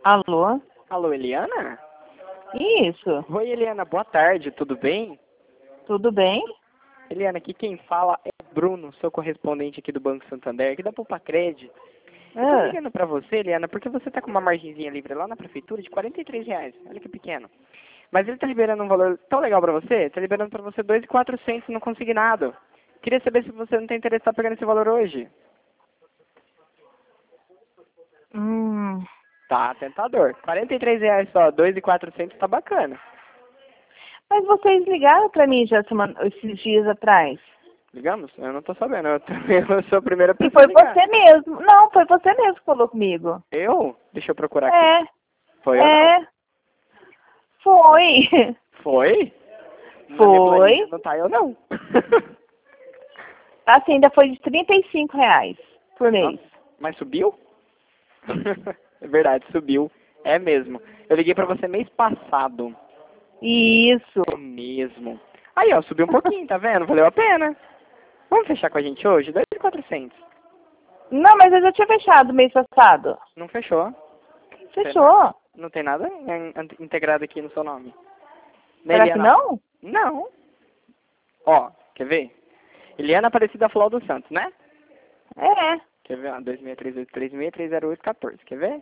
Alô? Alô, Eliana? Isso, Oi, Eliana, boa tarde, tudo bem? tudo bem? Eliana, aqui quem fala é o Bruno, seu correspondente aqui do Banco Santander, aqui da Poupa-Cred. Eu tô Ah, ligando pra você, Eliana, porque você tá com uma margenzinha livre lá na prefeitura de R$ 43. Olha que pequeno. Mas ele tá liberando um valor tão legal pra você, tá liberando pra você 2.400 no consignado. Queria saber se você não tem interesse em estar pegando esse valor hoje. hum, Tá tentador. R$ 43 só, 2.400 tá bacana. mas vocês ligaram pra mim já esses dias atrás. Ligamos? Eu não tô sabendo, eu sou a primeira E pessoa a foi ligar. você mesmo. Não, foi você mesmo que falou comigo. Eu? Deixa eu procurar aqui. É, Foi ou não? é, foi. Foi? Na minha planilha Foi. não tá eu não. Assim, ainda foi de R$ 35 por mês. Nossa, mas subiu? É verdade, subiu. É mesmo. Eu liguei pra você mês passado. Isso. É mesmo. Aí, ó, subiu um pouquinho, tá vendo? Valeu a pena. Vamos fechar com a gente hoje? 2.400. Não, mas eu já tinha fechado mês passado. Não fechou. Fechou. Não tem nada integrado aqui no seu nome. Né, Será que Eliana? não? Não. Ó, quer ver? Eliana Aparecida Flor dos Santos, né? É. Quer ver? Ó, 263836030814. Quer ver?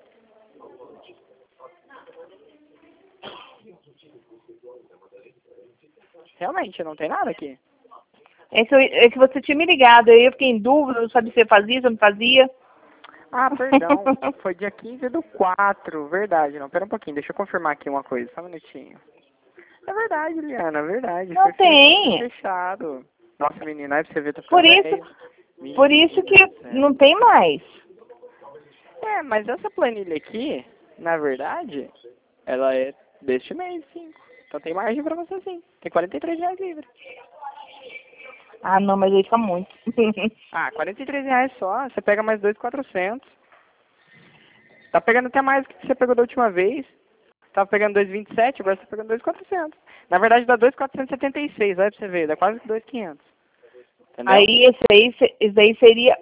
Realmente, não tem nada aqui. É que você tinha me ligado, aí eu fiquei em dúvida, não sabia se você fazia, se eu não fazia. Ah, perdão. Foi dia 15/4. Verdade. Não, pera um pouquinho. Deixa eu confirmar aqui uma coisa. Só um minutinho. É verdade, Eliana. É verdade. Não Foi tem. fechado. Nossa, menina. Aí pra você ver, tô Por ficando isso, velho. por isso Menina que do céu. não tem mais. É, mas essa planilha aqui, na verdade, ela é deste mês, sim. Então tem margem pra você, sim. Tem R$ 43 livre. Ah, não, mas aí fica muito. Ah, R$ 43 só. Você pega mais 2.400. Tá pegando até mais do que você pegou da última vez. Tava pegando 2.27, agora você tá pegando 2.400. Na verdade dá 2.476, olha pra você ver, dá quase 2.500. Entendeu? Aí esse aí seria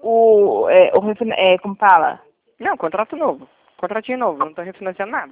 como fala? Não, contrato novo. Contratinho novo, não tô refinanciando nada.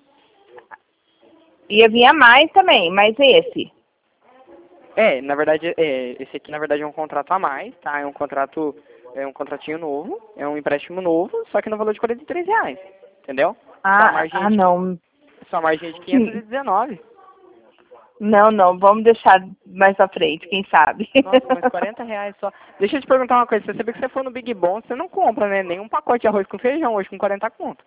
Ia vir a mais também, mas esse. É, na verdade, esse aqui na verdade é um contrato a mais, tá? É um contratinho novo, é um empréstimo novo, só que no valor de R$ 43. Entendeu? Ah, não. Sua margem é de 519. Não, não, vamos deixar mais pra frente, quem sabe. Nossa, mas R$ 40 só. Deixa eu te perguntar uma coisa. Você sabe que você for no Big Bom, você não compra, né? Nenhum pacote de arroz com feijão hoje com 40 conto.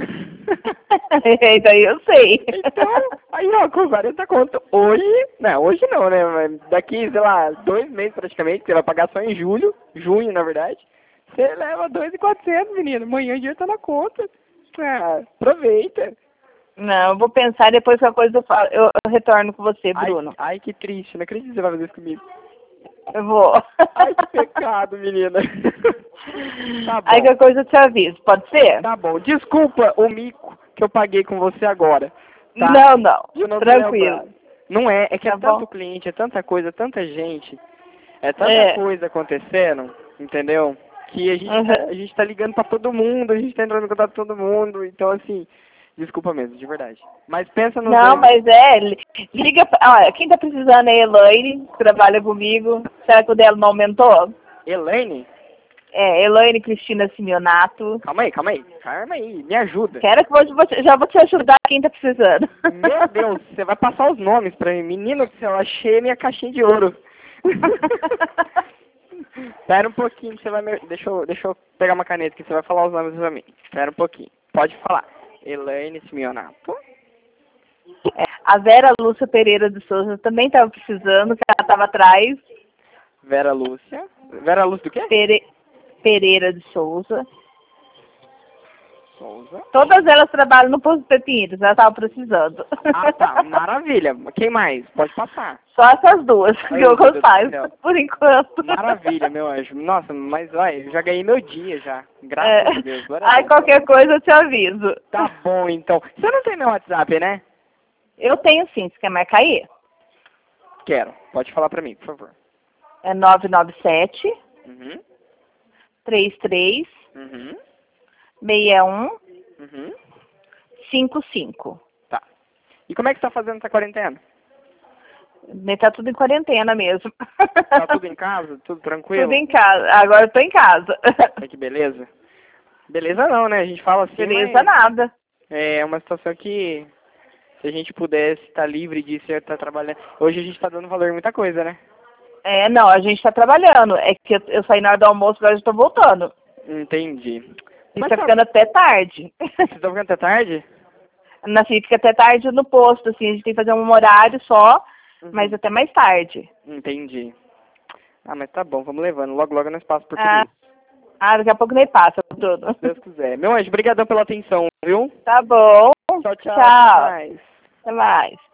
Daí eu sei. Então, aí ó, com 40 conto. Hoje não, né? Mas daqui, sei lá, 2 meses praticamente, você vai pagar só em junho, na verdade. Você leva 2.400, menino. Amanhã o dinheiro tá na conta. Ah, aproveita. Não, eu vou pensar e depois qualquer coisa eu retorno com você, Bruno. Ai, que triste. Não acredito que você vai fazer isso comigo. Eu vou. Ai, que pecado, menina. Tá Aí bom. qualquer coisa eu te aviso, pode ser? Tá bom. Desculpa o mico que eu paguei com você agora. Tá? Não, não. De não ter Tranquilo. lembrado. Não é que é Tá bom? tanto cliente, é tanta coisa, tanta gente, é tanta É. coisa acontecendo, entendeu? Que Uhum. a gente tá ligando pra todo mundo, a gente tá entrando em contato com todo mundo, então assim, desculpa mesmo, de verdade. Mas pensa nos Não, dois. mas liga, olha, quem tá precisando é a Elaine, que trabalha comigo. Será que o dela não aumentou? Elaine? É, Elaine Cristina Simeonato. Calma aí, me ajuda. Quero que já vou te ajudar quem tá precisando. Meu Deus, você vai passar os nomes pra mim. Menino do céu, eu achei minha caixinha de ouro. Espera um pouquinho, que você vai me... Deixa eu pegar uma caneta que você vai falar os nomes pra mim. Espera um pouquinho. Pode falar. Elaine Simeonato. É, a Vera Lúcia Pereira de Souza também estava precisando, que ela estava atrás. Vera Lúcia. Vera Lúcia do quê? Pereira de Souza. Souza. Todas elas trabalham no Posto Pepinhos, elas estavam precisando. Ah, tá. Maravilha. Quem mais? Pode passar. Só essas duas que Ai, eu meu Deus do faço, céu. por enquanto. Maravilha, meu anjo. Nossa, mas olha, eu já ganhei meu dia já. Graças a Deus. Glória a Aí Deus. qualquer coisa eu te aviso. Tá bom, então. Você não tem meu WhatsApp, né? Eu tenho sim, você quer marcar aí? Quero. Pode falar pra mim, por favor. É 997 Uhum. 33 Uhum. 61 Uhum. 55. Tá. E como é que você tá fazendo essa quarentena? Tá tudo em quarentena mesmo. Tá tudo em casa? Tudo tranquilo? Tudo em casa. Agora eu tô em casa. Olha que beleza. Beleza não, né? A gente fala assim, Beleza mas nada. é uma situação que, se a gente pudesse estar livre disso e estar trabalhando... Hoje a gente tá dando valor em muita coisa, né? Não, a gente tá trabalhando. É que eu saí na hora do almoço, agora eu já tô voltando. Entendi. E Mas tá tá... ficando até tarde. Vocês estão ficando até tarde? Fica até tarde no posto, assim, a gente tem que fazer um horário só, mas Uhum. até mais tarde. Entendi. Ah, mas tá bom, vamos levando. Logo, logo nós passamos por tudo Ah, isso. daqui a pouco nem passa tudo. Se Deus quiser. Meu anjo, brigadão pela atenção, viu? Tá bom. Tchau, tchau. Até Tchau. mais. Até mais.